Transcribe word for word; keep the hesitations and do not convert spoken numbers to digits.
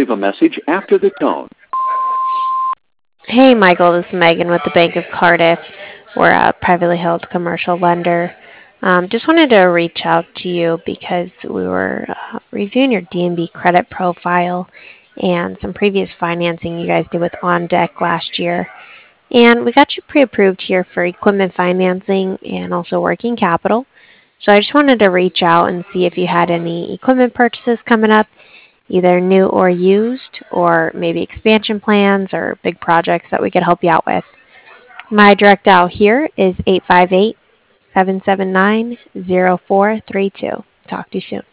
leave a message after the tone. Hey, Michael, this is Megan with the Bank of Cardiff. We're a privately held commercial lender. Um, just wanted to reach out to you because we were uh, reviewing your D N B credit profile and some previous financing you guys did with On Deck last year. And we got you pre-approved here for equipment financing and also working capital. So I just wanted to reach out and see if you had any equipment purchases coming up, either new or used, or maybe expansion plans or big projects that we could help you out with. My direct dial here is eight five eight, seven seven nine, zero four three two. Talk to you soon.